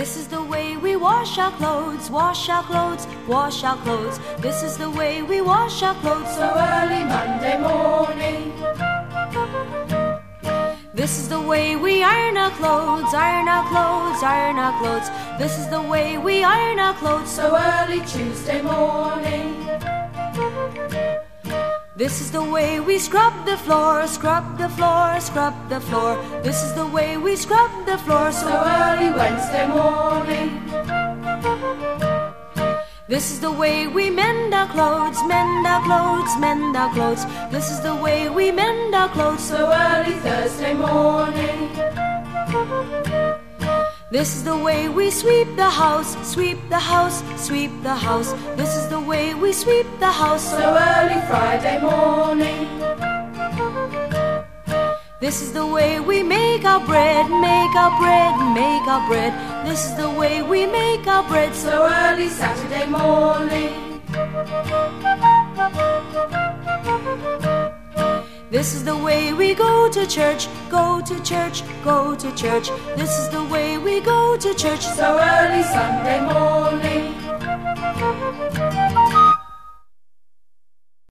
This is the way we wash our clothes, wash our clothes, wash our clothes. This is the way we wash our clothes so early Monday morning. This is the way we iron our clothes, iron our clothes, iron our clothes. This is the way we iron our clothes so early Tuesday morning. This is the way we scrub the floor, scrub the floor, scrub the floor. This is the way we scrub the floor so early Wednesday morning. This is the way we mend our clothes, mend our clothes, mend our clothes. This is the way we mend our clothes so early Thursday morning. This is the way we sweep the house, sweep the house, sweep the house. This is the way we sweep the house so early Friday morning. This is the way we make our bread, make our bread, make our bread. This is the way we make our bread so early Saturday morning. This is the way we go to church, go to church, go to church. This is the way we go to church so early Sunday morning.